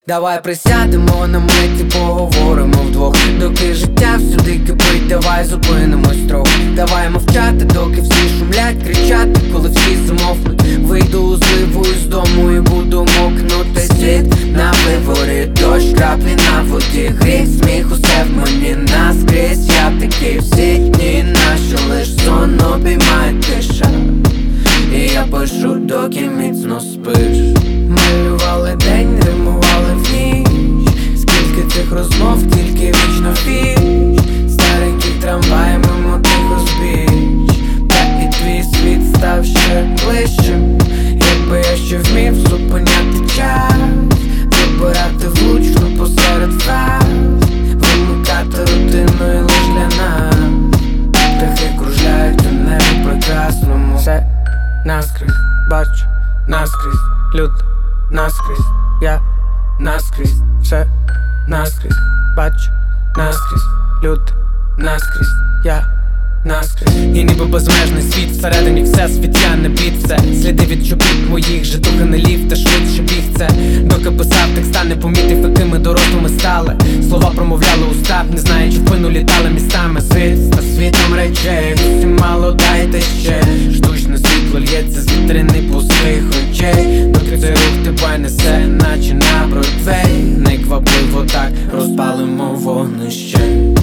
Давай присядемо на мить і поговоримо вдвох. Доки життя всюди кипить, давай зупинимось трохи. Давай мовчати, доки всі шумлять, кричати, коли всі замовкнуть. Вийду у зливу із дому і буду мокнути. Світ на виворі, дощ, краплі на воді, гріх, сміх, усе в мені наскрізь. Я такий всі дні, нащо лиш сон обіймає тиша. І я пишу, доки міцно спиш. Малювали день, римували в ніч. Скільки цих розмов, тільки вічно фіч. Старенький трамвай мимо тих узбіч. Та і твій світ став ще ближчим. Якби я ще вмів зупиняти час, вибирати влучно посеред фраз, вимикати рутиною лиш для нас. Птахи кружляють у небі прекрасному. Все наскрізь, бачу, наскрізь, люд, наскрізь, я, наскрізь, все наскрізь, бачу, наскрізь, люд, наскрізь, я, наскрізь. І ніби безмежний світ, всередині все світ, я не під все. Сліди від чобіт моїх, житуха не лів, та швидше біг це. Доки писав текста, не помітив, якими дорослими стали. Слова промовляли уста, не знаючи вплину, літали містами. Світ за світом речей, всім мало дайте ще. Штучне світло лється з вітрини пустих очей. Доки цей рух тебе несе, наче на Бродвей. Неквапливо так розпалимо вогнище.